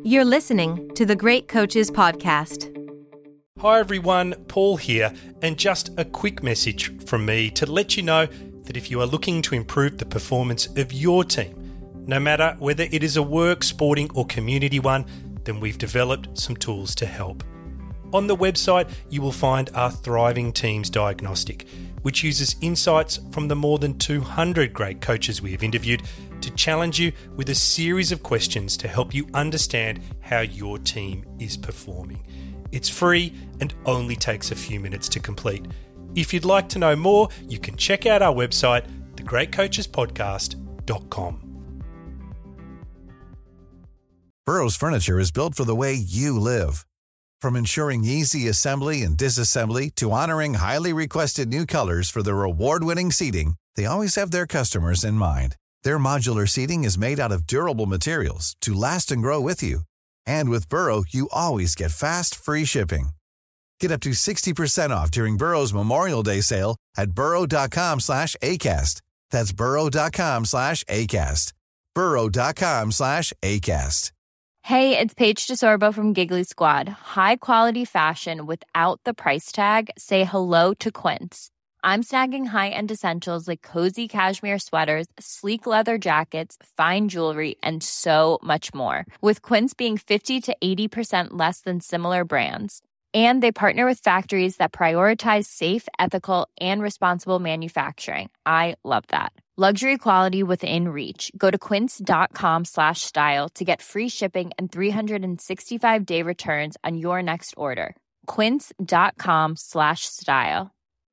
You're listening to the Great Coaches Podcast. Hi everyone, Paul here, and just a quick message from me to let you know that if you are looking to improve the performance of your team, no matter whether it is a work, sporting or community one, then we've developed some tools to help. On the website, you will find our Thriving Teams Diagnostic, which uses insights from the more than 200 great coaches we have interviewed to challenge you with a series of questions to help you understand how your team is performing. It's free and only takes a few minutes to complete. If you'd like to know more, you can check out our website, thegreatcoachespodcast.com. Burrow's furniture is built for the way you live. From ensuring easy assembly and disassembly to honoring highly requested new colors for their award-winning seating, they always have their customers in mind. Their modular seating is made out of durable materials to last and grow with you. And with Burrow, you always get fast, free shipping. Get up to 60% off during Burrow's Memorial Day sale at burrow.com/ACAST. That's burrow.com/ACAST. burrow.com/ACAST. Hey, it's Paige DeSorbo from Giggly Squad. High quality fashion without the price tag. Say hello to Quince. I'm snagging high-end essentials like cozy cashmere sweaters, sleek leather jackets, fine jewelry, and so much more. With Quince being 50 to 80% less than similar brands. And they partner with factories that prioritize safe, ethical, and responsible manufacturing. I love that. Luxury quality within reach. Go to quince.com/style to get free shipping and 365-day returns on your next order. Quince.com/style.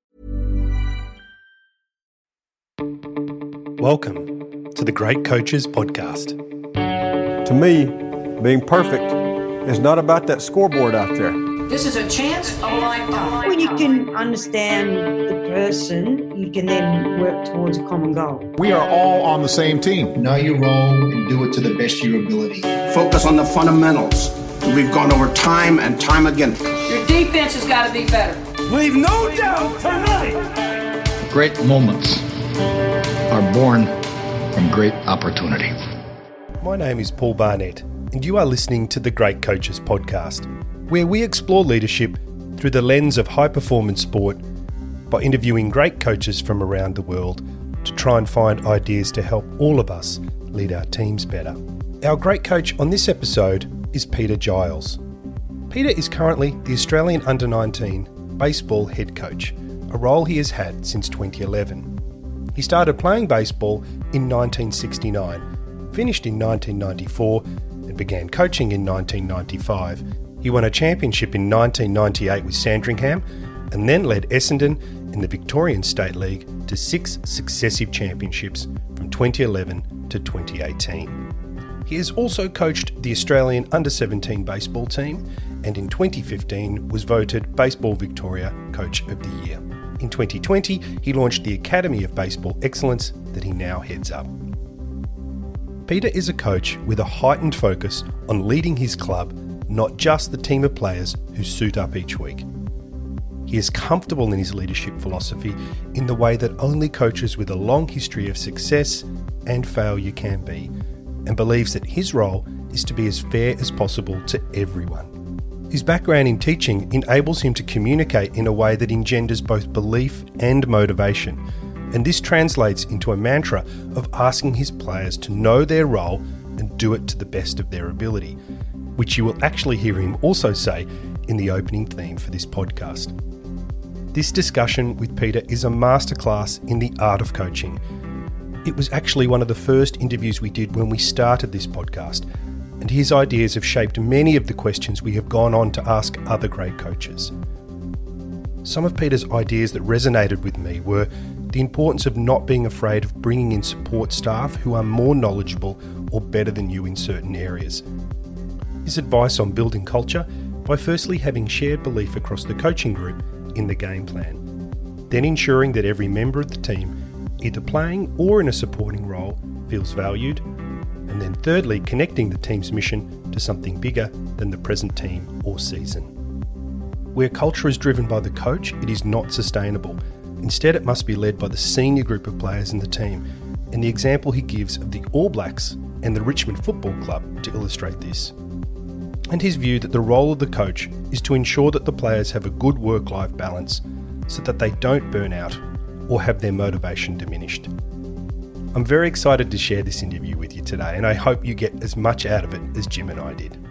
Welcome to the Great Coaches Podcast. To me, being perfect is not about that scoreboard out there. This is a chance of a lifetime. When you can understand the person, you can then work towards a common goal. We are all on the same team. Know your role and do it to the best of your ability. Focus on the fundamentals that we've gone over time and time again. Your defense has got to be better. Leave no doubt tonight. Great moments are born from great opportunity. My name is Paul Barnett, and you are listening to the Great Coaches Podcast, where we explore leadership through the lens of high-performance sport by interviewing great coaches from around the world to try and find ideas to help all of us lead our teams better. Our great coach on this episode is Peter Giles. Peter is currently the Australian Under-19 baseball head coach, a role he has had since 2011. He started playing baseball in 1969, finished in 1994, and began coaching in 1995. He won a championship in 1998 with Sandringham and then led Essendon in the Victorian State League to 6 successive championships from 2011 to 2018. He has also coached the Australian Under-17 baseball team and in 2015 was voted Baseball Victoria Coach of the Year. In 2020, he launched the Academy of Baseball Excellence that he now heads up. Peter is a coach with a heightened focus on leading his club, not just the team of players who suit up each week. He is comfortable in his leadership philosophy in the way that only coaches with a long history of success and failure can be, and believes that his role is to be as fair as possible to everyone. His background in teaching enables him to communicate in a way that engenders both belief and motivation, and this translates into a mantra of asking his players to know their role and do it to the best of their ability, which you will actually hear him also say in the opening theme for this podcast. This discussion with Peter is a masterclass in the art of coaching. It was actually one of the first interviews we did when we started this podcast, and his ideas have shaped many of the questions we have gone on to ask other great coaches. Some of Peter's ideas that resonated with me were the importance of not being afraid of bringing in support staff who are more knowledgeable or better than you in certain areas. His advice on building culture by firstly having shared belief across the coaching group in the game plan, then ensuring that every member of the team, either playing or in a supporting role, feels valued, and then thirdly connecting the team's mission to something bigger than the present team or season. Where culture is driven by the coach, it is not sustainable. Instead, it must be led by the senior group of players in the team, and the example he gives of the All Blacks and the Richmond Football Club to illustrate this. and his view that the role of the coach is to ensure that the players have a good work-life balance so that they don't burn out or have their motivation diminished. I'm very excited to share this interview with you today, and I hope you get as much out of it as Jim and I did.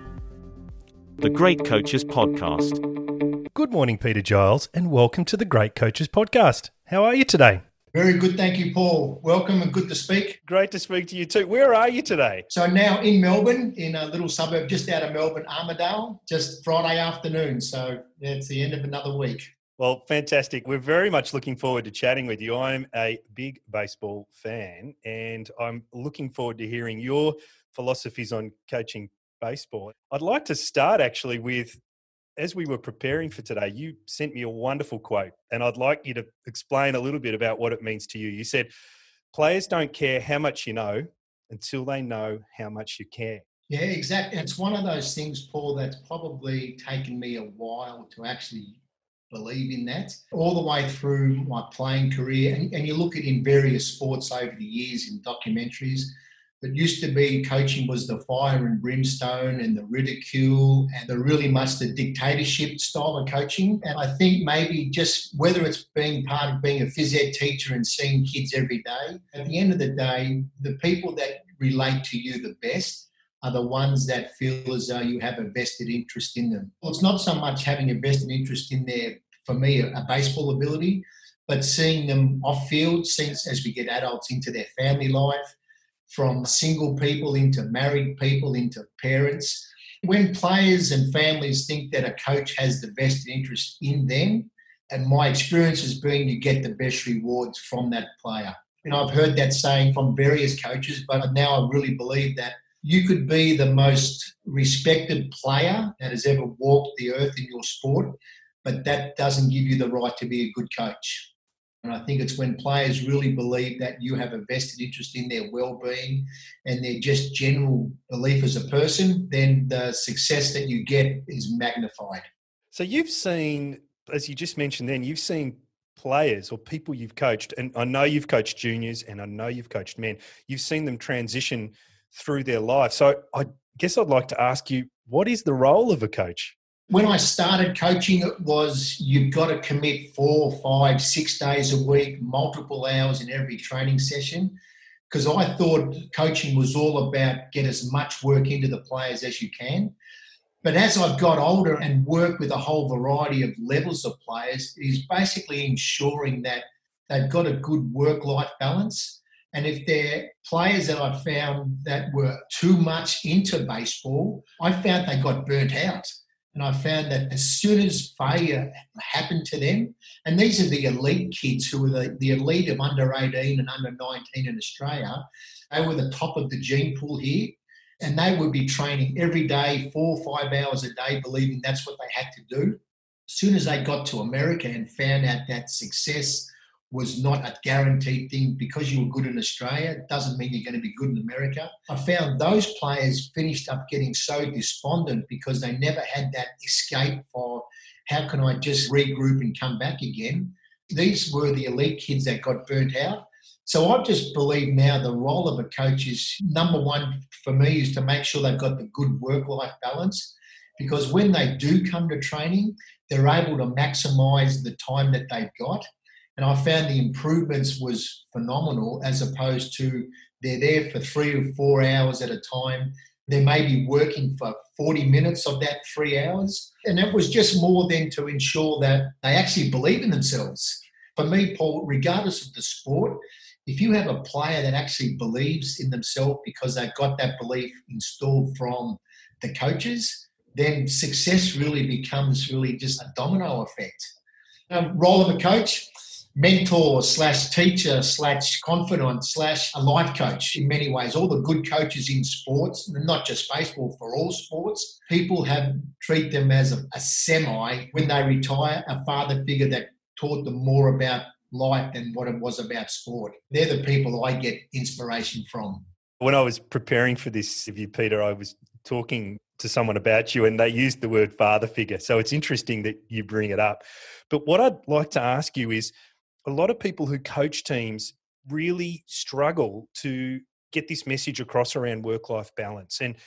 The Great Coaches Podcast. Good morning, Peter Giles, and welcome to the Great Coaches Podcast. How are you today? Very good, thank you, Paul. Welcome and good to speak. Great to speak to you too. Where are you today? So now in Melbourne, in a little suburb just out of Melbourne, Armidale, just Friday afternoon. So it's the end of another week. Well, fantastic. We're very much looking forward to chatting with you. I'm a big baseball fan, and I'm looking forward to hearing your philosophies on coaching baseball. I'd like to start actually with, as we were preparing for today, you sent me a wonderful quote, and I'd like you to explain a little bit about what it means to you. You said, players don't care how much you know until they know how much you care. Yeah, exactly. It's one of those things, Paul, that's probably taken me a while to actually believe in that. All the way through my playing career, and you look at in various sports over the years in documentaries, it used to be coaching was the fire and brimstone and the ridicule and the really much the dictatorship style of coaching. And I think maybe just whether it's being part of being a phys ed teacher and seeing kids every day, at the end of the day, the people that relate to you the best are the ones that feel as though you have a vested interest in them. Well, it's not so much having a vested interest in their, for me, a baseball ability, but seeing them off field, seeing as we get adults into their family life, from single people into married people into parents. When players and families think that a coach has the vested interest in them, and my experience has been you get the best rewards from that player. And I've heard that saying from various coaches, but now I really believe that you could be the most respected player that has ever walked the earth in your sport, but that doesn't give you the right to be a good coach. And I think it's when players really believe that you have a vested interest in their well-being and their just general belief as a person, then the success that you get is magnified. So you've seen, as you just mentioned then, you've seen players or people you've coached, and I know you've coached juniors and I know you've coached men, you've seen them transition through their life. So I guess I'd like to ask you, what is the role of a coach? When I started coaching, it was you've got to commit 4, 5, 6 days a week, multiple hours in every training session, because I thought coaching was all about get as much work into the players as you can. But as I've got older and worked with a whole variety of levels of players, is basically ensuring that they've got a good work-life balance. And if they're players that I found that were too much into baseball, I found they got burnt out. And I found that as soon as failure happened to them, and these are the elite kids who were the elite of under 18 and under 19 in Australia, they were the top of the gene pool here, and they would be training every day, 4 or 5 hours a day, believing that's what they had to do. As soon as they got to America and found out that success was not a guaranteed thing because you were good in Australia, it doesn't mean you're going to be good in America. I found those players finished up getting so despondent because they never had that escape for how can I just regroup and come back again. These were the elite kids that got burnt out. So I just believe now the role of a coach is, number one for me, is to make sure they've got the good work-life balance, because when they do come to training, they're able to maximise the time that they've got. And I found the improvements was phenomenal, as opposed to they're there for 3 or 4 hours at a time. They may be working for 40 minutes of that 3 hours. And it was just more than to ensure that they actually believe in themselves. For me, Paul, regardless of the sport, if you have a player that actually believes in themselves because they've got that belief installed from the coaches, then success really becomes really just a domino effect. Role of a coach, mentor / teacher / confidant / a life coach in many ways. All the good coaches in sports, not just baseball, for all sports, people treat them as a semi, when they retire, a father figure that taught them more about life than what it was about sport. They're the people I get inspiration from. When I was preparing for this interview, Peter, I was talking to someone about you and they used the word father figure. So it's interesting that you bring it up. But what I'd like to ask you is, a lot of people who coach teams really struggle to get this message across around work-life balance. And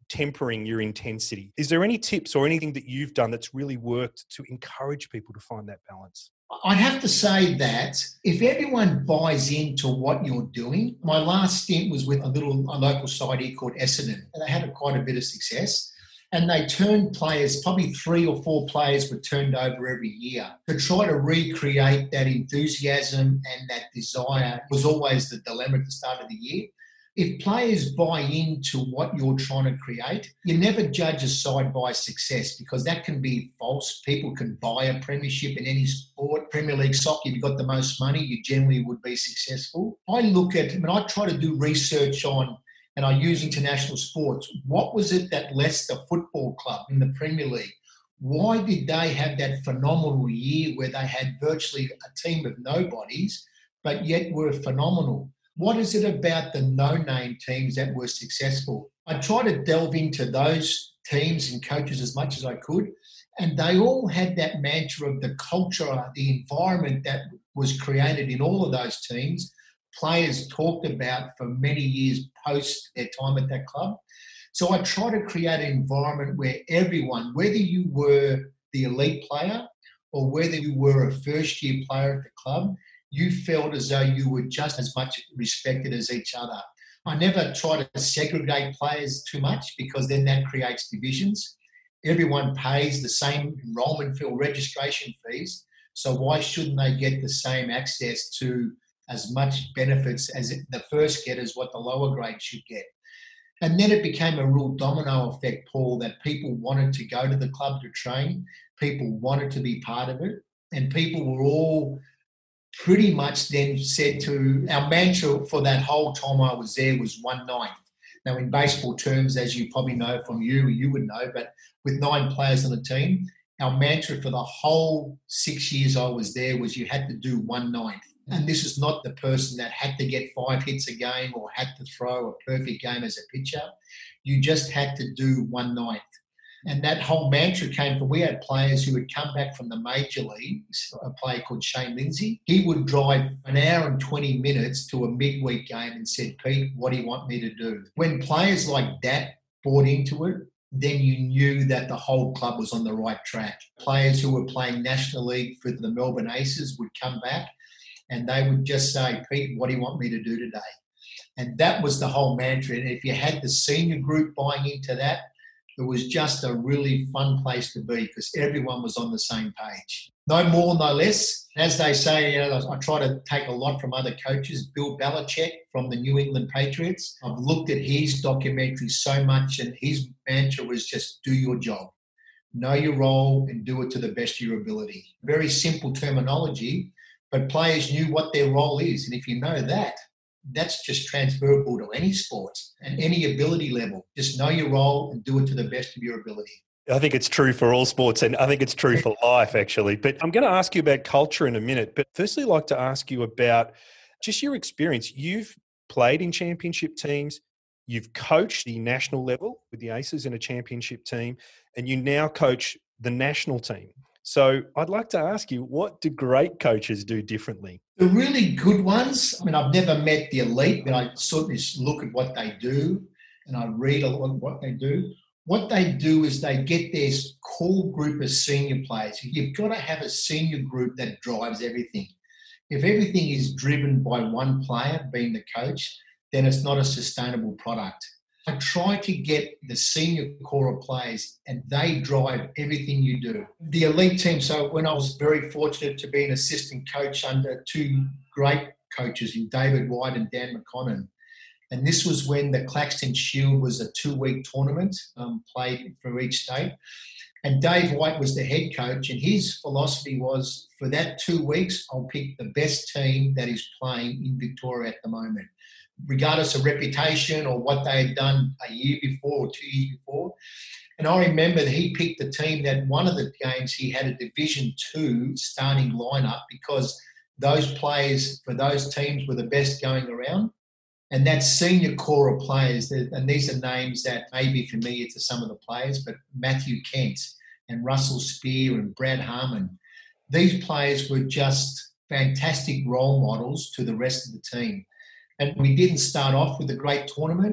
tempering your intensity. Is there any tips or anything that you've done that's really worked to encourage people to find that balance? I'd have to say that if everyone buys into what you're doing, my last stint was with a local side here called Essendon, and they had quite a bit of success. And they turned players, probably 3 or 4 players were turned over every year. To try to recreate that enthusiasm and that desire was always the dilemma at the start of the year. If players buy into what you're trying to create, you never judge a side by success because that can be false. People can buy a premiership in any sport. Premier League soccer, if you've got the most money, you generally would be successful. I try to do research on, and I use international sports. What was it that Leicester Football Club in the Premier League, why did they have that phenomenal year where they had virtually a team of nobodies, but yet were phenomenal? What is it about the no-name teams that were successful? I try to delve into those teams and coaches as much as I could, and they all had that mantra of the culture, the environment that was created in all of those teams. Players talked about for many years post their time at that club. So I try to create an environment where everyone, whether you were the elite player or whether you were a first-year player at the club, you felt as though you were just as much respected as each other. I never try to segregate players too much because then that creates divisions. Everyone pays the same enrolment fee or registration fees, so why shouldn't they get the same access to as much benefits as the first get as what the lower grade should get? And then it became a real domino effect, Paul, that people wanted to go to the club to train, people wanted to be part of it, and people were all pretty much then said to, our mantra for that whole time I was there was 1/9. Now in baseball terms, as you probably know from you would know, but with 9 players on the team, our mantra for the whole 6 years I was there was you had to do 1/9. And this is not the person that had to get 5 hits a game or had to throw a perfect game as a pitcher. You just had to do 1/9. And that whole mantra came from, we had players who would come back from the major leagues, a player called Shane Lindsay. He would drive an hour and 20 minutes to a midweek game and said, Pete, what do you want me to do? When players like that bought into it, then you knew that the whole club was on the right track. Players who were playing National League for the Melbourne Aces would come back and they would just say, Pete, what do you want me to do today? And that was the whole mantra. And if you had the senior group buying into that, it was just a really fun place to be because everyone was on the same page. No more, no less. As they say, I try to take a lot from other coaches. Bill Belichick from the New England Patriots. I've looked at his documentary so much and his mantra was just do your job. Know your role and do it to the best of your ability. Very simple terminology, but players knew what their role is. And if you know that, that's just transferable to any sport and any ability level. Just know your role and do it to the best of your ability. I think it's true for all sports and I think it's true for life, actually. But I'm going to ask you about culture in a minute. But firstly, I'd like to ask you about just your experience. You've played in championship teams. You've coached the national level with the Aces in a championship team, and you now coach the national team. So I'd like to ask you, what do great coaches do differently? The really good ones, I've never met the elite, but I certainly look at what they do and I read a lot of what they do. What they do is they get their core group of senior players. You've got to have a senior group that drives everything. If everything is driven by one player, being the coach, then it's not a sustainable product. I try to get the senior core of players and they drive everything you do. The elite team, so when I was very fortunate to be an assistant coach under 2 great coaches in David White and Dan McConnon, and this was when the Claxton Shield was a 2-week tournament played for each state. And Dave White was the head coach and his philosophy was for that 2 weeks, I'll pick the best team that is playing in Victoria at the moment, regardless of reputation or what they had done a year before or 2 years before. And I remember that he picked the team that one of the games he had a Division 2 starting lineup because those players for those teams were the best going around. And that senior core of players, and these are names that may be familiar to some of the players, but Matthew Kent and Russell Spear and Brad Harmon, these players were just fantastic role models to the rest of the team. And we didn't start off with a great tournament,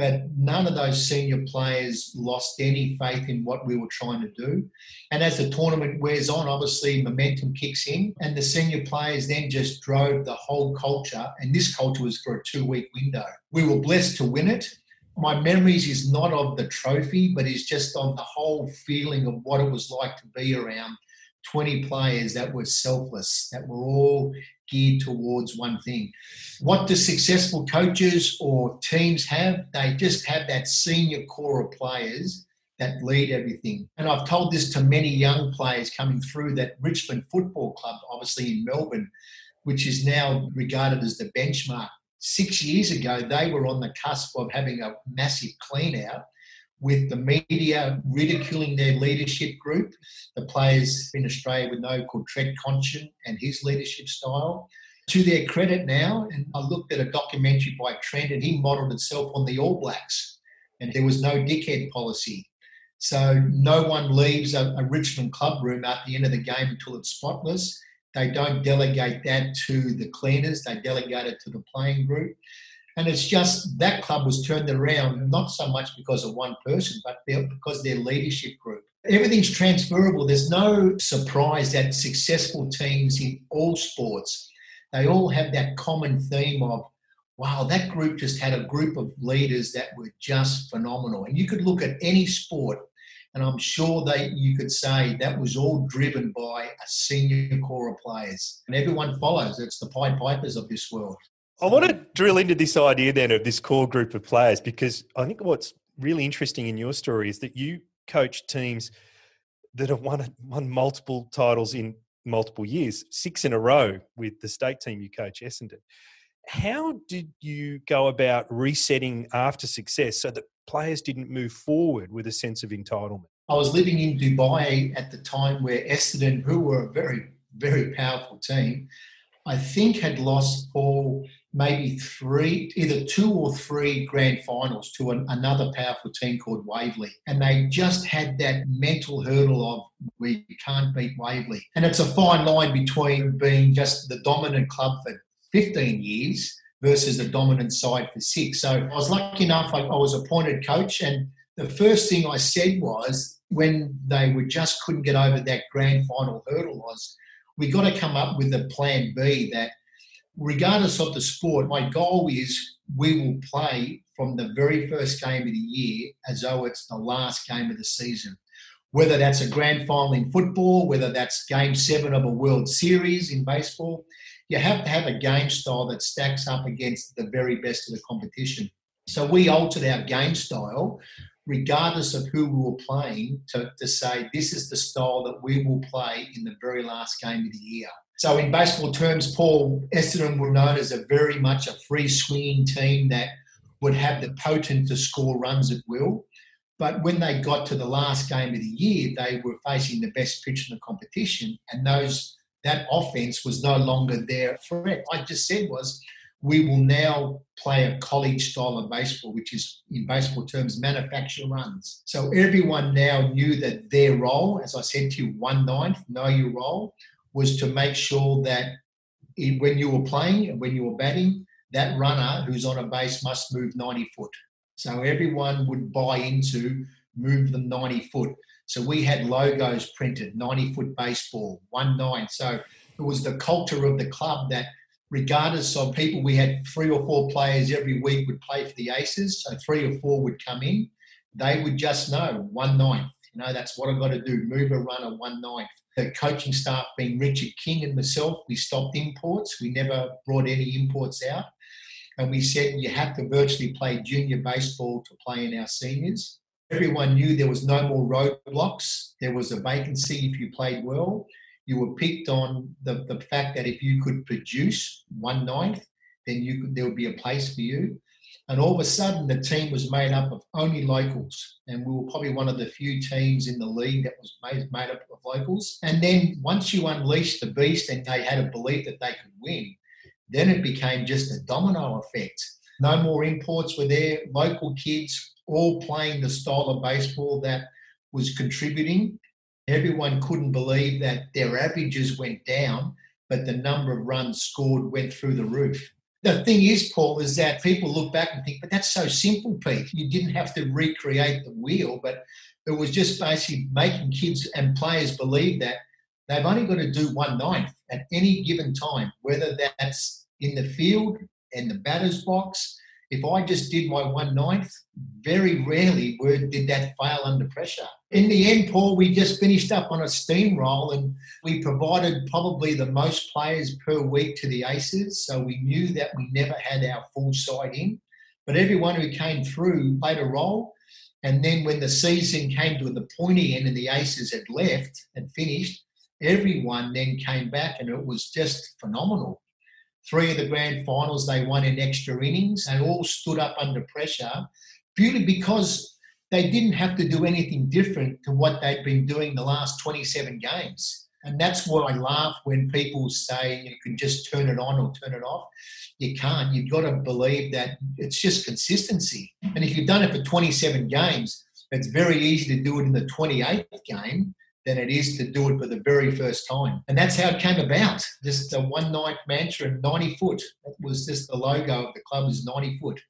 but none of those senior players lost any faith in what we were trying to do. And as the tournament wears on, obviously momentum kicks in, and the senior players then just drove the whole culture, and this culture was for a 2-week window. We were blessed to win it. My memories is not of the trophy, but is just of the whole feeling of what it was like to be around 20 players that were selfless, that were all geared towards one thing. What do successful coaches or teams have? They just have that senior core of players that lead everything. And I've told this to many young players coming through that Richmond Football Club, obviously in Melbourne, which is now regarded as the benchmark. 6 years ago, they were on the cusp of having a massive clean out with the media ridiculing their leadership group. The players in Australia would know called Trent Conchin and his leadership style. To their credit now, and I looked at a documentary by Trent and he modelled himself on the All Blacks, and there was no dickhead policy. So no one leaves a Richmond club room at the end of the game until it's spotless. They don't delegate that to the cleaners, they delegate it to the playing group. And it's just that club was turned around, not so much because of one person, but because of their leadership group. Everything's transferable. There's no surprise that successful teams in all sports, they all have that common theme of, wow, that group just had a group of leaders that were just phenomenal. And you could look at any sport, and I'm sure you could say that was all driven by a senior core of players. And everyone follows. It's the Pied Pipers of this world. I want to drill into this idea then of this core group of players, because I think what's really interesting in your story is that you coach teams that have won multiple titles in multiple years, 6 in a row with the state team you coach, Essendon. How did you go about resetting after success so that players didn't move forward with a sense of entitlement? I was living in Dubai at the time where Essendon, who were a very, very powerful team, I think had lost, Paul, maybe either 2 or 3 grand finals to another powerful team called Waverley. And they just had that mental hurdle of, we can't beat Waverley. And it's a fine line between being just the dominant club for 15 years versus the dominant side for 6. So I was lucky enough, I was appointed coach, and the first thing I said was, when they just couldn't get over that grand final hurdle, was, we got to come up with a plan B that, regardless of the sport, my goal is we will play from the very first game of the year as though it's the last game of the season. Whether that's a grand final in football, whether that's game 7 of a World Series in baseball, you have to have a game style that stacks up against the very best of the competition. So we altered our game style, regardless of who we were playing, to say this is the style that we will play in the very last game of the year. So in baseball terms, Paul, Essendon were known as a very much a free swinging team that would have the potent to score runs at will. But when they got to the last game of the year, they were facing the best pitch in the competition, and that offense was no longer their threat. I just said was, we will now play a college style of baseball, which is, in baseball terms, manufacture runs. So everyone now knew that their role, as I said to you, 1/9, know your role, was to make sure that when you were playing and when you were batting, that runner who's on a base must move 90 foot. So everyone would buy into move them 90 foot. So we had logos printed, 90-foot baseball, 1/9. So it was the culture of the club that, regardless of people, we had 3 or 4 players every week would play for the Aces. So 3 or 4 would come in. They would just know 1/9. That's what I've got to do, move a runner 1/9. The coaching staff, being Richard King and myself, we stopped imports. We never brought any imports out. And we said you have to virtually play junior baseball to play in our seniors. Everyone knew there was no more roadblocks. There was a vacancy if you played well. You were picked on the fact that if you could produce 1/9, then there would be a place for you. And all of a sudden, the team was made up of only locals. And we were probably one of the few teams in the league that was made up of locals. And then once you unleashed the beast and they had a belief that they could win, then it became just a domino effect. No more imports were there. Local kids all playing the style of baseball that was contributing. Everyone couldn't believe that their averages went down, but the number of runs scored went through the roof. The thing is, Paul, is that people look back and think, but that's so simple, Pete. You didn't have to recreate the wheel, but it was just basically making kids and players believe that they've only got to do 1/9 at any given time, whether that's in the field, in the batter's box. If I just did my 1/9, very rarely did that fail under pressure. In the end, Paul, we just finished up on a steamroll and we provided probably the most players per week to the Aces. So we knew that we never had our full side in. But everyone who came through played a role. And then when the season came to the pointy end and the Aces had left and finished, everyone then came back and it was just phenomenal. 3 of the grand finals they won in extra innings. They all stood up under pressure purely because they didn't have to do anything different to what they'd been doing the last 27 games. And that's why I laugh when people say you can just turn it on or turn it off. You can't. You've got to believe that it's just consistency. And if you've done it for 27 games, it's very easy to do it in the 28th game than it is to do it for the very first time. And that's how it came about. Just a 1/9 mantra and 90 foot. That was just the logo of the club is 90 foot.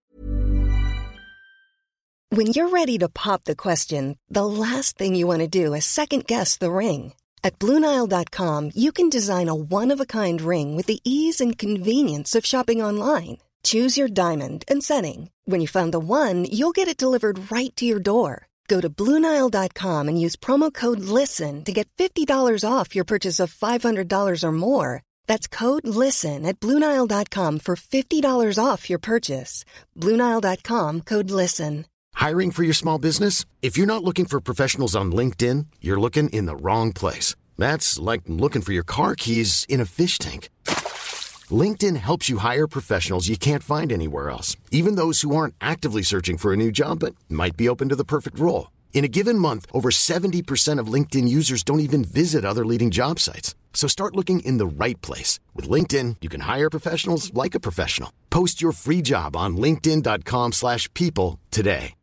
When you're ready to pop the question, the last thing you want to do is second guess the ring. At BlueNile.com, you can design a one-of-a-kind ring with the ease and convenience of shopping online. Choose your diamond and setting. When you find the one, you'll get it delivered right to your door. Go to BlueNile.com and use promo code LISTEN to get $50 off your purchase of $500 or more. That's code LISTEN at BlueNile.com for $50 off your purchase. BlueNile.com, code LISTEN. Hiring for your small business? If you're not looking for professionals on LinkedIn, you're looking in the wrong place. That's like looking for your car keys in a fish tank. LinkedIn helps you hire professionals you can't find anywhere else, even those who aren't actively searching for a new job but might be open to the perfect role. In a given month, over 70% of LinkedIn users don't even visit other leading job sites. So start looking in the right place. With LinkedIn, you can hire professionals like a professional. Post your free job on linkedin.com/people today.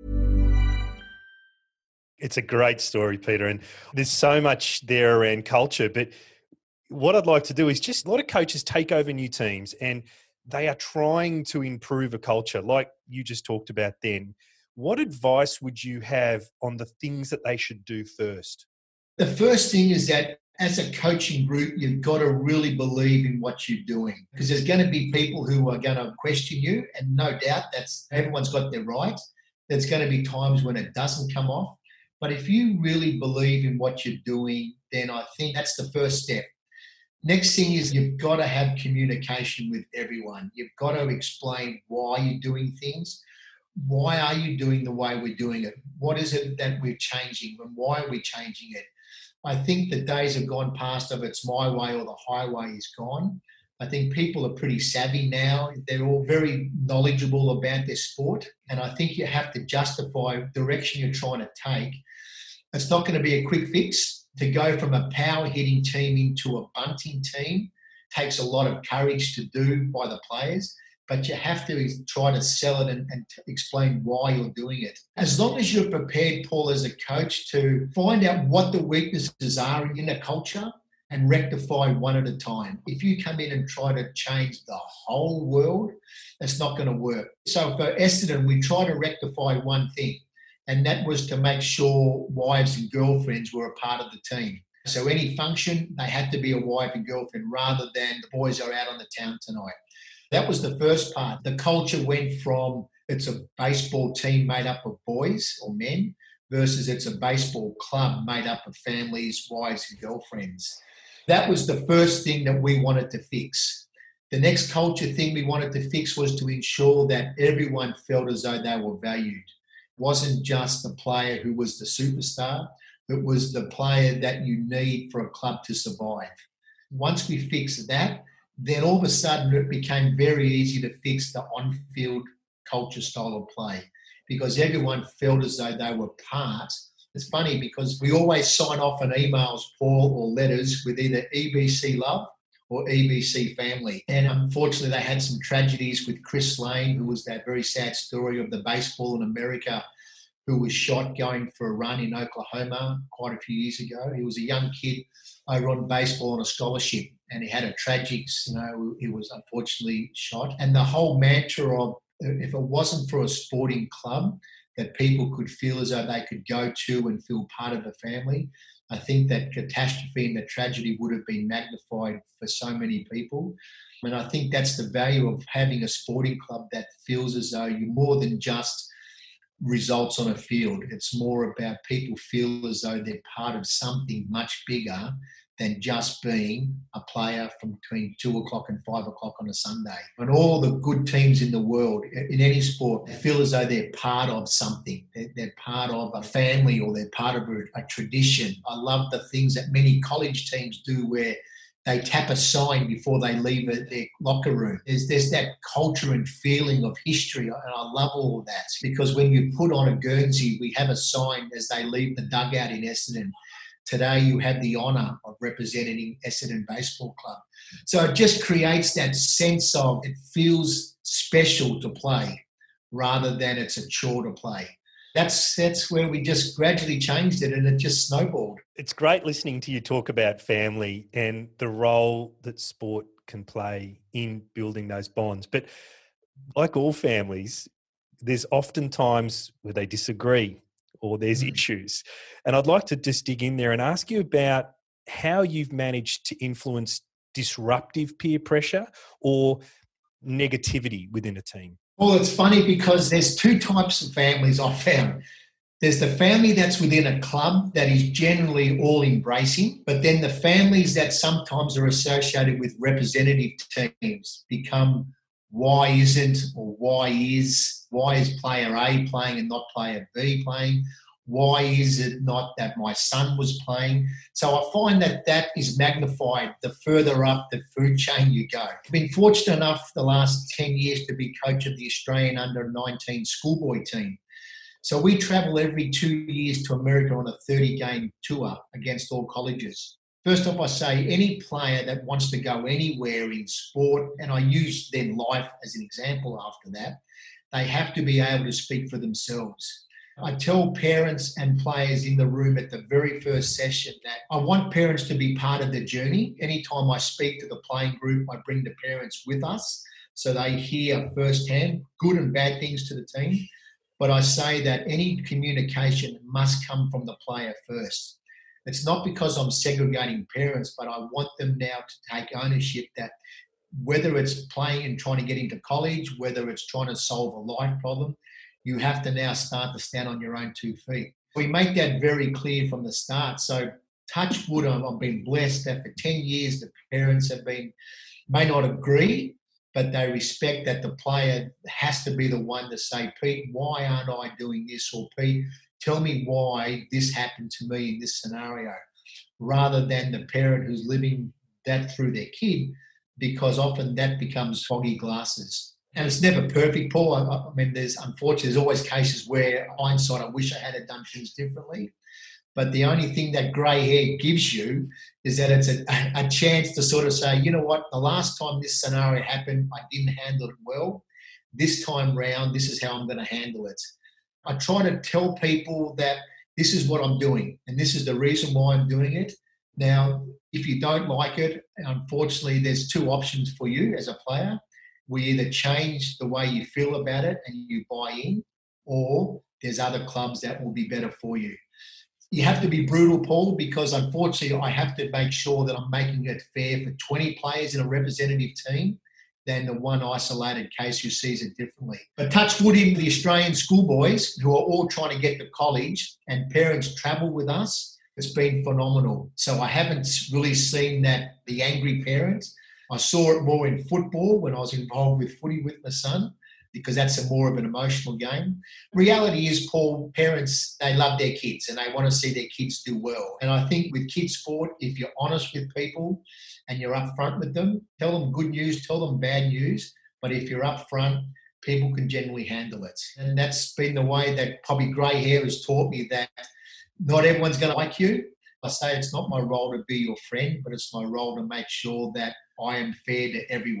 It's a great story, Peter, and there's so much there around culture. But what I'd like to do is just a lot of coaches take over new teams and they are trying to improve a culture like you just talked about then. What advice would you have on the things that they should do first? The first thing is that as a coaching group, you've got to really believe in what you're doing because there's going to be people who are going to question you, and no doubt that's everyone's got their right. There's going to be times when it doesn't come off. But if you really believe in what you're doing, then I think that's the first step. Next thing is you've got to have communication with everyone. You've got to explain why you're doing things. Why are you doing the way we're doing it? What is it that we're changing and why are we changing it? I think the days have gone past of it's my way or the highway is gone. I think people are pretty savvy now. They're all very knowledgeable about their sport. And I think you have to justify the direction you're trying to take. It's not going to be a quick fix. To go from a power hitting team into a bunting team takes a lot of courage to do by the players, but you have to try to sell it and explain why you're doing it. As long as you're prepared, Paul, as a coach, to find out what the weaknesses are in a culture and rectify one at a time. If you come in and try to change the whole world, that's not going to work. So for Essendon, we try to rectify one thing, and that was to make sure wives and girlfriends were a part of the team. So any function, they had to be a wife and girlfriend rather than the boys are out on the town tonight. That was the first part. The culture went from it's a baseball team made up of boys or men versus it's a baseball club made up of families, wives and girlfriends. That was the first thing that we wanted to fix. The next culture thing we wanted to fix was to ensure that everyone felt as though they were valued. It wasn't just the player who was the superstar. It was the player that you need for a club to survive. Once we fixed that, then all of a sudden it became very easy to fix the on-field culture style of play because everyone felt as though they were part. It's funny because we always sign off on emails, Paul, or letters with either EBC Love or EBC Family. And unfortunately, they had some tragedies with Chris Lane, who was that very sad story of the baseball in America who was shot going for a run in Oklahoma quite a few years ago. He was a young kid over on baseball on a scholarship, and he had a tragic, he was unfortunately shot. And the whole mantra of, if it wasn't for a sporting club that people could feel as though they could go to and feel part of the family, I think that catastrophe and the tragedy would have been magnified for so many people. And I think that's the value of having a sporting club that feels as though you're more than just results on a field. It's more about people feel as though they're part of something much bigger than just being a player from between 2 o'clock and 5 o'clock on a Sunday. And all the good teams in the world, in any sport, they feel as though they're part of something. They're part of a family, or they're part of a tradition. I love the things that many college teams do where they tap a sign before they leave their locker room. There's that culture and feeling of history, and I love all of that, because when you put on a Guernsey, we have a sign as they leave the dugout in Essendon. Today you have the honour of representing Essendon Baseball Club. So it just creates that sense of it feels special to play rather than it's a chore to play. That's where we just gradually changed it, and it just snowballed. It's great listening to you talk about family and the role that sport can play in building those bonds. But like all families, there's often times where they disagree or there's issues. And I'd like to just dig in there and ask you about how you've managed to influence disruptive peer pressure or negativity within a team. Well, it's funny because there's two types of families I've found. There's the family that's within a club that is generally all embracing, but then the families that sometimes are associated with representative teams become why isn't or why is player A playing and not player B playing? Why is it not that my son was playing? So I find that is magnified the further up the food chain you go. I've been fortunate enough the last 10 years to be coach of the Australian under-19 schoolboy team. So we travel every 2 years to America on a 30-game tour against all colleges. First off, I say any player that wants to go anywhere in sport, and I use then life as an example after that, they have to be able to speak for themselves. I tell parents and players in the room at the very first session that I want parents to be part of the journey. Anytime I speak to the playing group, I bring the parents with us so they hear firsthand good and bad things to the team. But I say that any communication must come from the player first. It's not because I'm segregating parents, but I want them now to take ownership that whether it's playing and trying to get into college, whether it's trying to solve a life problem, you have to now start to stand on your own 2 feet. We make that very clear from the start. So touch wood, I've been blessed that for 10 years the parents may not agree, but they respect that the player has to be the one to say, Pete, why aren't I doing this? Or Pete, tell me why this happened to me in this scenario, rather than the parent who's living that through their kid, because often that becomes foggy glasses. And it's never perfect, Paul. I mean, there's always cases where hindsight, I wish I had done things differently. But the only thing that grey hair gives you is that it's a chance to sort of say, you know what, the last time this scenario happened, I didn't handle it well. This time round, this is how I'm going to handle it. I try to tell people that this is what I'm doing and this is the reason why I'm doing it. Now, if you don't like it, unfortunately, there's two options for you as a player. We either change the way you feel about it and you buy in, or there's other clubs that will be better for you. You have to be brutal, Paul, because unfortunately I have to make sure that I'm making it fair for 20 players in a representative team than the one isolated case who sees it differently. But touch wood, in the Australian schoolboys who are all trying to get to college and parents travel with us, it's been phenomenal. So I haven't really seen that, the angry parents. I saw it more in football when I was involved with footy with my son, because that's more of an emotional game. Reality is, Paul, parents, they love their kids and they want to see their kids do well. And I think with kids sport, if you're honest with people and you're upfront with them, tell them good news, tell them bad news. But if you're upfront, people can generally handle it. And that's been the way that probably grey hair has taught me that not everyone's going to like you. I say it's not my role to be your friend, but it's my role to make sure that I am fair to everyone.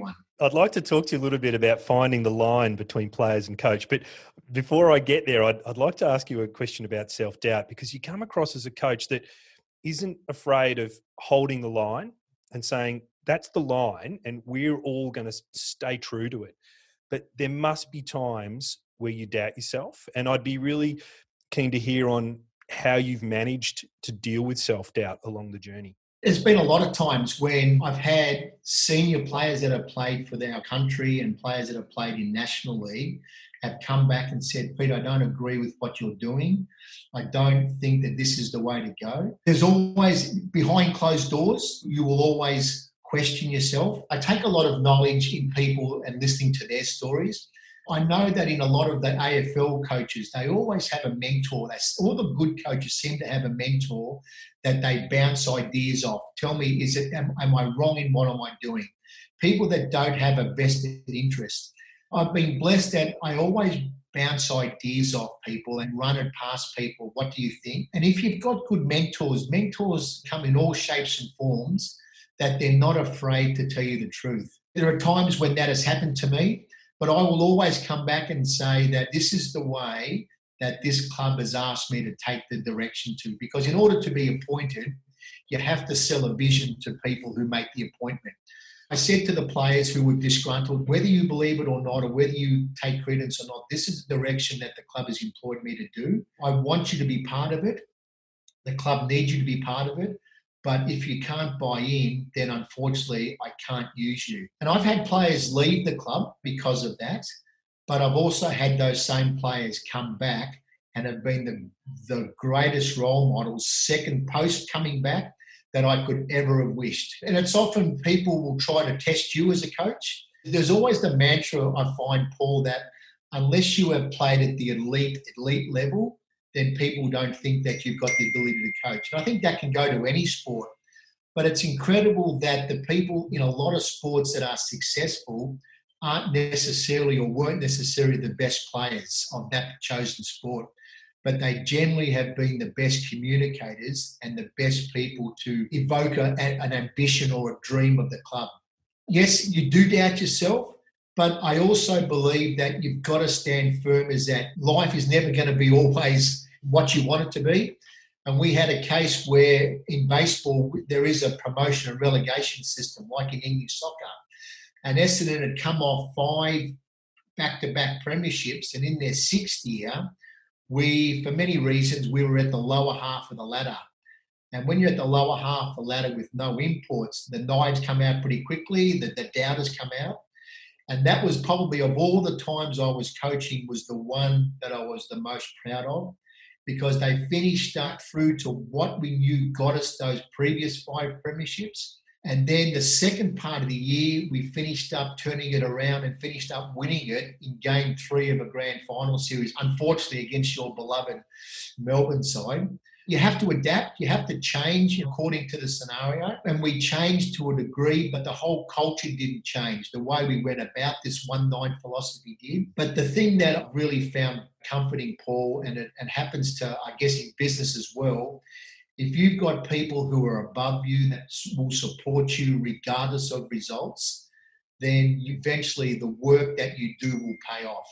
I'd like to talk to you a little bit about finding the line between players and coach. But before I get there, I'd like to ask you a question about self-doubt, because you come across as a coach that isn't afraid of holding the line and saying, that's the line and we're all going to stay true to it. But there must be times where you doubt yourself. And I'd be really keen to hear on how you've managed to deal with self-doubt along the journey. There's been a lot of times when I've had senior players that have played for our country and players that have played in National League have come back and said, Pete, I don't agree with what you're doing. I don't think that this is the way to go. There's always, behind closed doors, you will always question yourself. I take a lot of knowledge in people and listening to their stories. I know that in a lot of the AFL coaches, they always have a mentor. All the good coaches seem to have a mentor that they bounce ideas off. Tell me, am I wrong in what am I doing? People that don't have a vested interest. I've been blessed that I always bounce ideas off people and run it past people. What do you think? And if you've got good mentors come in all shapes and forms, that they're not afraid to tell you the truth. There are times when that has happened to me, but I will always come back and say that this is the way that this club has asked me to take the direction to. Because in order to be appointed, you have to sell a vision to people who make the appointment. I said to the players who were disgruntled, whether you believe it or not, or whether you take credence or not, this is the direction that the club has employed me to do. I want you to be part of it. The club needs you to be part of it. But if you can't buy in, then unfortunately, I can't use you. And I've had players leave the club because of that, but I've also had those same players come back and have been the greatest role models, second post coming back, that I could ever have wished. And it's often people will try to test you as a coach. There's always the mantra, I find, Paul, that unless you have played at the elite level, then people don't think that you've got the ability to coach. And I think that can go to any sport. But it's incredible that the people in a lot of sports that are successful aren't necessarily or weren't necessarily the best players of that chosen sport, but they generally have been the best communicators and the best people to evoke an ambition or a dream of the club. Yes, you do doubt yourself, but I also believe that you've got to stand firm as that life is never going to be always what you want it to be. And we had a case where in baseball, there is a promotion and relegation system like in English soccer. And Essendon had come off 5 back-to-back premierships. And in their 6th year, for many reasons, we were at the lower half of the ladder. And when you're at the lower half of the ladder with no imports, the knives come out pretty quickly, the doubters come out. And that was probably, of all the times I was coaching, was the one that I was the most proud of, because they finished up through to what we knew got us those previous 5 premierships. And then the second part of the year, we finished up turning it around and finished up winning it in game 3 of a grand final series, unfortunately against your beloved Melbourne side. You have to adapt, you have to change according to the scenario. And we changed to a degree, but the whole culture didn't change. The way we went about this 1-9 philosophy did. But the thing that I really found comforting, Paul, and it happens to, I guess, in business as well, if you've got people who are above you that will support you regardless of results, then eventually the work that you do will pay off.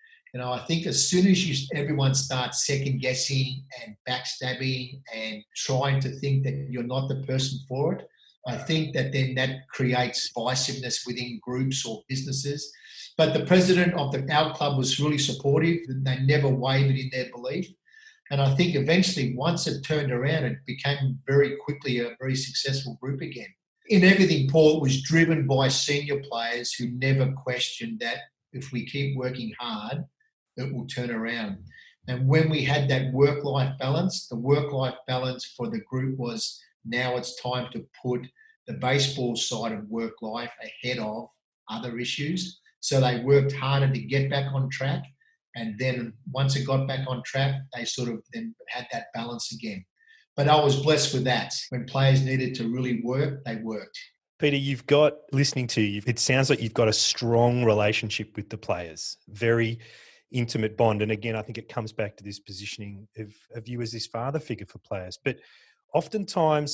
I think as soon as everyone starts second guessing and backstabbing and trying to think that you're not the person for it, I think that then that creates divisiveness within groups or businesses. But the president of our club was really supportive. They never wavered in their belief. And I think eventually, once it turned around, it became very quickly a very successful group again. In everything, Paul, it was driven by senior players who never questioned that if we keep working hard, it will turn around. And when we had that work-life balance, the work-life balance for the group was now it's time to put the baseball side of work life ahead of other issues. So they worked harder to get back on track. And then once it got back on track, they sort of then had that balance again. But I was blessed with that. When players needed to really work, they worked. Peter, listening to you, it sounds like you've got a strong relationship with the players, very intimate bond. And again, I think it comes back to this positioning of you as this father figure for players. But oftentimes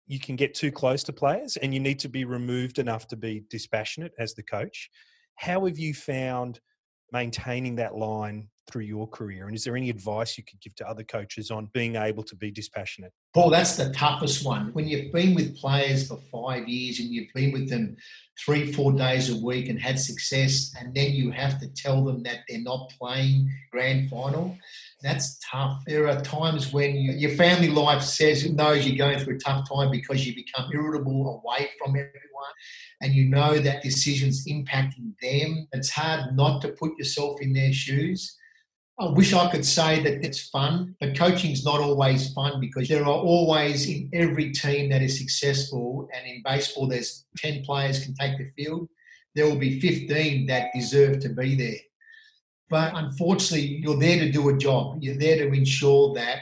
you can get too close to players and you need to be removed enough to be dispassionate as the coach. How have you found maintaining that line through your career? And is there any advice you could give to other coaches on being able to be dispassionate? Paul, that's the toughest one. When you've been with players for 5 years and you've been with them 3-4 days a week and had success, and then you have to tell them that they're not playing grand final, that's tough. There are times when your family life knows you're going through a tough time because you become irritable away from everyone and you know that decision's impacting them. It's hard not to put yourself in their shoes. I wish I could say that it's fun, but coaching's not always fun because there are always in every team that is successful, and in baseball there's 10 players can take the field. There will be 15 that deserve to be there. But unfortunately, you're there to do a job. You're there to ensure that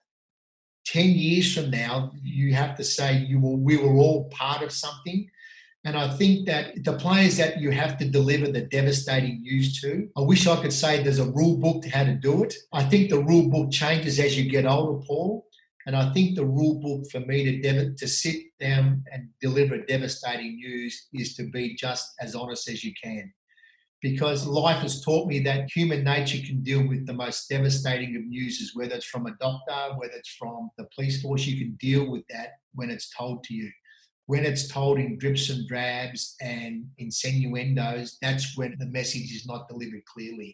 10 years from now, you have to say we were all part of something. And I think that the players that you have to deliver the devastating news to, I wish I could say there's a rule book to how to do it. I think the rule book changes as you get older, Paul. And I think the rule book for me to sit down and deliver devastating news is to be just as honest as you can. Because life has taught me that human nature can deal with the most devastating of news, whether it's from a doctor, whether it's from the police force, you can deal with that when it's told to you. When it's told in drips and drabs and insinuendos, that's when the message is not delivered clearly.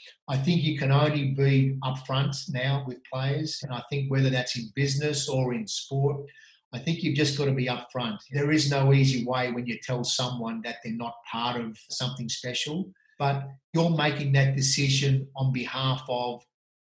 I think you can only be upfront now with players, and I think whether that's in business or in sport, I think you've just got to be upfront. There is no easy way when you tell someone that they're not part of something special, but you're making that decision on behalf of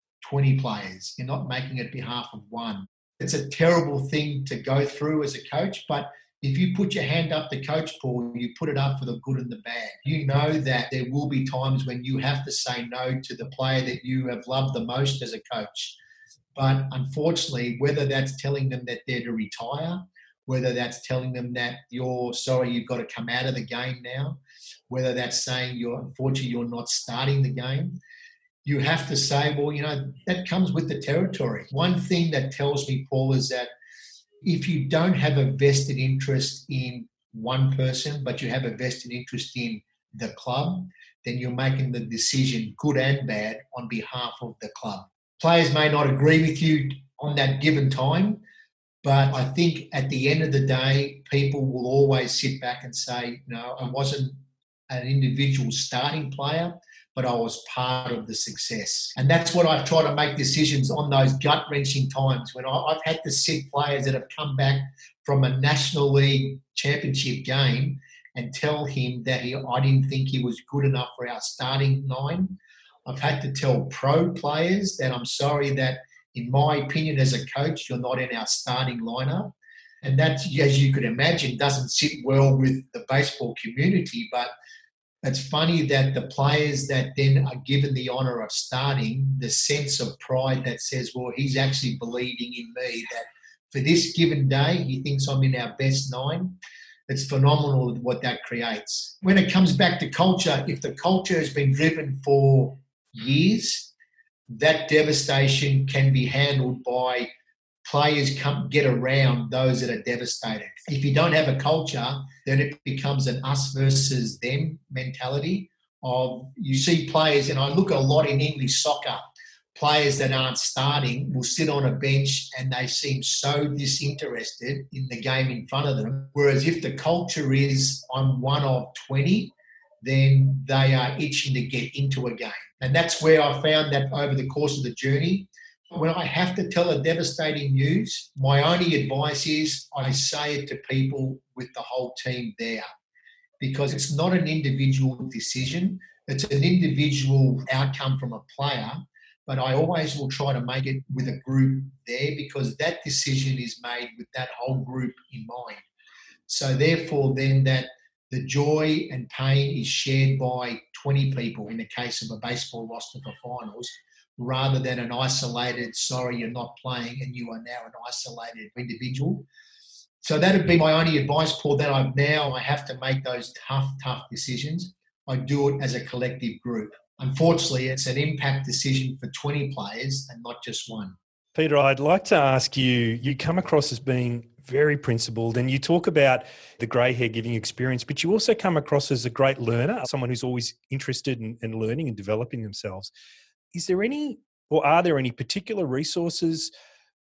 20 players. You're not making it on behalf of one. It's a terrible thing to go through as a coach, but if you put your hand up to coach, Paul, you put it up for the good and the bad. You know that there will be times when you have to say no to the player that you have loved the most as a coach. But unfortunately, whether that's telling them that they're to retire, whether that's telling them that you've got to come out of the game now, whether that's saying unfortunately you're not starting the game, you have to say, well, that comes with the territory. One thing that tells me, Paul, is that if you don't have a vested interest in one person, but you have a vested interest in the club, then you're making the decision, good and bad, on behalf of the club. Players may not agree with you on that given time, but I think at the end of the day, people will always sit back and say, I wasn't an individual starting player, but I was part of the success. And that's what I try to make decisions on those gut-wrenching times when I've had to sit players that have come back from a National League championship game and tell him that I didn't think he was good enough for our starting 9. I've had to tell pro players that I'm sorry that, in my opinion as a coach, you're not in our starting lineup. And that, as you could imagine, doesn't sit well with the baseball community, but it's funny that the players that then are given the honour of starting, the sense of pride that says, well, he's actually believing in me, that for this given day, he thinks I'm in our best 9. It's phenomenal what that creates. When it comes back to culture, if the culture has been driven for years, that devastation can be handled by players get around those that are devastated. If you don't have a culture, then it becomes an us versus them mentality of, you see players, and I look a lot in English soccer, players that aren't starting will sit on a bench and they seem so disinterested in the game in front of them. Whereas if the culture is I'm one of 20, then they are itching to get into a game. And that's where I found that over the course of the journey, when I have to tell a devastating news, my only advice is I say it to people with the whole team there, because it's not an individual decision. It's an individual outcome from a player, but I always will try to make it with a group there because that decision is made with that whole group in mind. So therefore then that the joy and pain is shared by 20 people in the case of a baseball roster for finals, rather than an isolated, sorry, you're not playing and you are now an isolated individual. So that would be my only advice, Paul, that I have to make those tough decisions. I do it as a collective group. Unfortunately, it's an impact decision for 20 players and not just one. Peter, I'd like to ask you come across as being very principled. And you talk about the grey hair giving experience, but you also come across as a great learner, someone who's always interested in learning and developing themselves. Is there any, or are there any particular resources,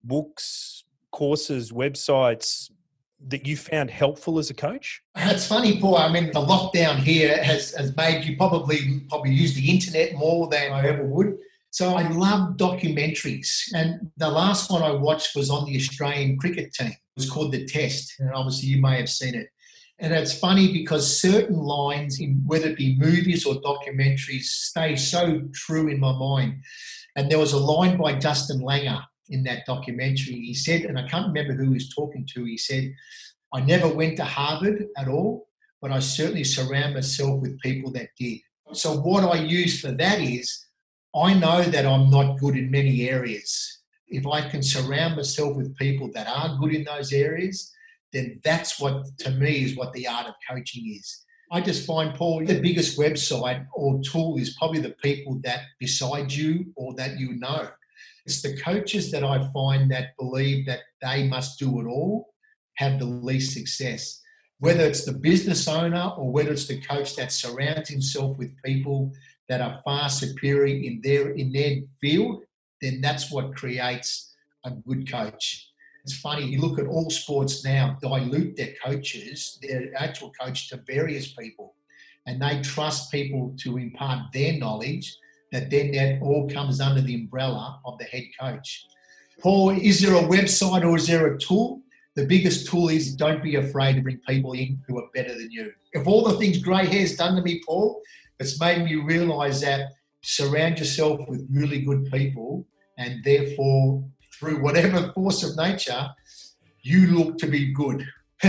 books, courses, websites that you found helpful as a coach? It's funny, Paul. I mean, the lockdown here has made you probably use the internet more than I ever would. So I love documentaries. And the last one I watched was on the Australian cricket team. It was called The Test. And obviously you may have seen it. And it's funny because certain lines, in whether it be movies or documentaries, stay so true in my mind. And there was a line by Justin Langer in that documentary. He said, and I can't remember who he was talking to, he said, I never went to Harvard at all, but I certainly surround myself with people that did. So what I use for that is, I know that I'm not good in many areas. If I can surround myself with people that are good in those areas, then that's what, to me, is what the art of coaching is. I just find, Paul, the biggest website or tool is probably the people that beside you or that you know. It's the coaches that I find that believe that they must do it all, have the least success. Whether it's the business owner or whether it's the coach that surrounds himself with people that are far superior in their field, then that's what creates a good coach. It's funny, you look at all sports now, dilute their coaches, their actual coach, to various people, and they trust people to impart their knowledge, that then that all comes under the umbrella of the head coach. Paul, is there a website or is there a tool? The biggest tool is don't be afraid to bring people in who are better than you. Of all the things grey hair's done to me, Paul, it's made me realise that surround yourself with really good people, and therefore, through whatever force of nature, you look to be good.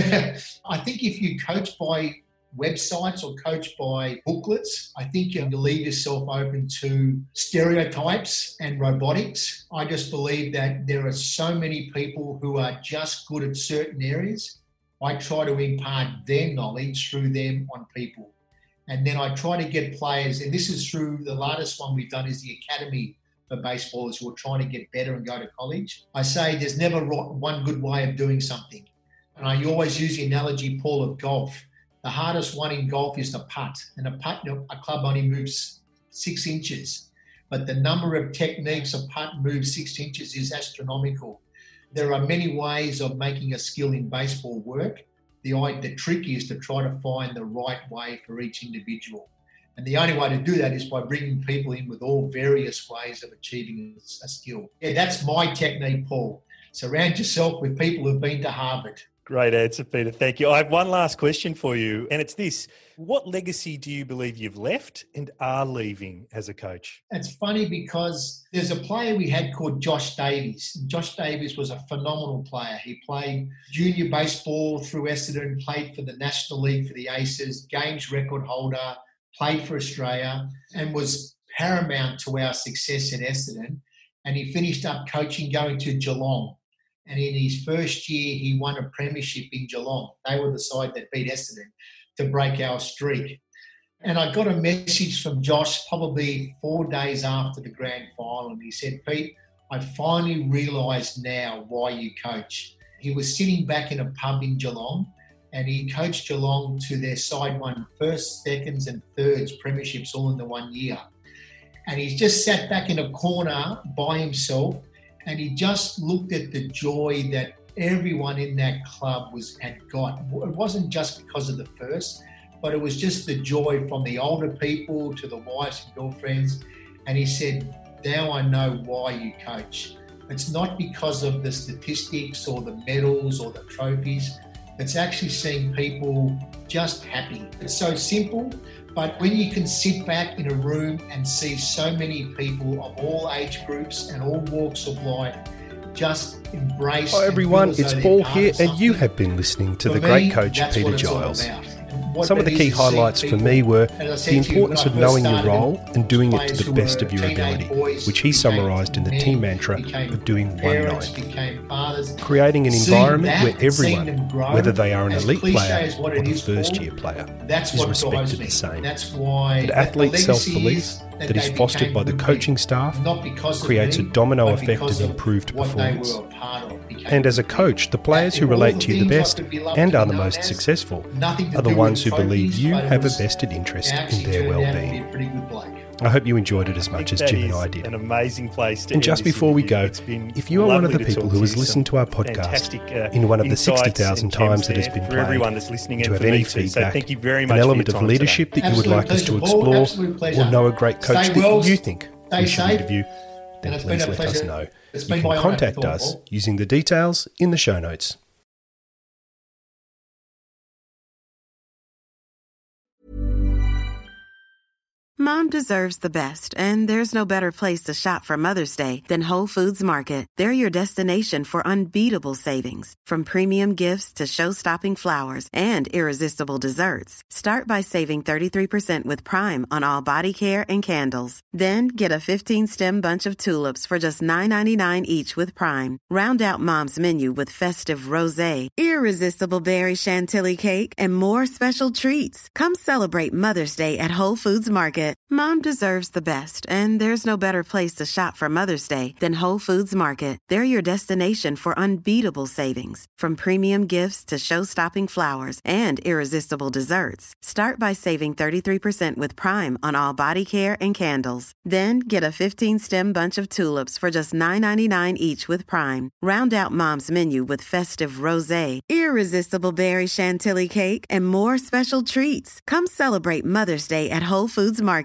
I think if you coach by websites or coach by booklets, I think you leave yourself open to stereotypes and robotics. I just believe that there are so many people who are just good at certain areas. I try to impart their knowledge through them on people. And then I try to get players, and this is through the latest one we've done is the Academy for baseballers who are trying to get better and go to college. I say there's never one good way of doing something. And I always use the analogy, Paul, of golf. The hardest one in golf is the putt. And a club only moves 6 inches. But the number of techniques a putt moves 6 inches is astronomical. There are many ways of making a skill in baseball work. The trick is to try to find the right way for each individual. And the only way to do that is by bringing people in with all various ways of achieving a skill. Yeah, that's my technique, Paul. Surround yourself with people who've been to Harvard. Great answer, Peter. Thank you. I have one last question for you, and it's this. What legacy do you believe you've left and are leaving as a coach? It's funny because there's a player we had called Josh Davies. Josh Davies was a phenomenal player. He played junior baseball through Essendon, played for the National League for the Aces, games record holder, played for Australia, and was paramount to our success at Essendon. And he finished up coaching, going to Geelong. And in his first year, he won a premiership in Geelong. They were the side that beat Essendon to break our streak. And I got a message from Josh probably 4 days after the grand final. And he said, Pete, I finally realised now why you coach. He was sitting back in a pub in Geelong, and he coached Geelong to their side won first, seconds and thirds premierships all in the 1 year. And he just sat back in a corner by himself, and he just looked at the joy that everyone in that club had got. It wasn't just because of the first, but it was just the joy from the older people to the wives and girlfriends. And he said, now I know why you coach. It's not because of the statistics or the medals or the trophies. It's actually seeing people just happy. It's so simple, but when you can sit back in a room and see so many people of all age groups and all walks of life just embrace. Hi everyone, it's Paul here, and you have been listening to the great coach Peter Giles. Some of the key highlights for me were the importance of knowing your role and doing it to the best of your ability, which he summarised in the team mantra of doing 190. Creating an environment where everyone, whether they are an elite player or the first-year player, is respected the same. That athlete's self-belief that is fostered by the coaching staff creates a domino effect of improved performance. And as a coach, the players who relate to you the best and are the most successful are the ones who believe you have a vested interest in their well-being. I hope you enjoyed it as much as Jim and I did. An amazing place to and just before we go, if you are one of the people who has listened to our podcast in one of the 60,000 times that has been played, do you have any feedback, an element of leadership that you would like us to explore, or know a great coach that you think we should interview, then please let us know. You can contact us using the details in the show notes. Mom deserves the best, and there's no better place to shop for Mother's Day than Whole Foods Market. They're your destination for unbeatable savings, from premium gifts to show-stopping flowers and irresistible desserts. Start by saving 33% with Prime on all body care and candles. Then get a 15-stem bunch of tulips for just $9.99 each with Prime. Round out Mom's menu with festive rosé, irresistible berry chantilly cake, and more special treats. Come celebrate Mother's Day at Whole Foods Market. Mom deserves the best, and there's no better place to shop for Mother's Day than Whole Foods Market. They're your destination for unbeatable savings, from premium gifts to show-stopping flowers and irresistible desserts. Start by saving 33% with Prime on all body care and candles. Then get a 15-stem bunch of tulips for just $9.99 each with Prime. Round out Mom's menu with festive rosé, irresistible berry chantilly cake, and more special treats. Come celebrate Mother's Day at Whole Foods Market.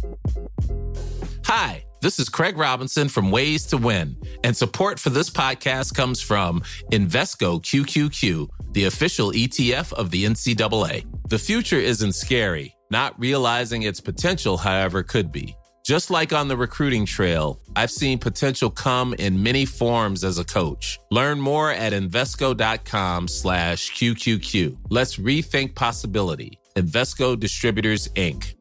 Hi, this is Craig Robinson from Ways to Win, and support for this podcast comes from Invesco QQQ, the official ETF of the NCAA. The future isn't scary. Not realizing its potential, however, could be. Just like on the recruiting trail, I've seen potential come in many forms as a coach. Learn more at Invesco.com/QQQ. Let's rethink possibility. Invesco Distributors, Inc.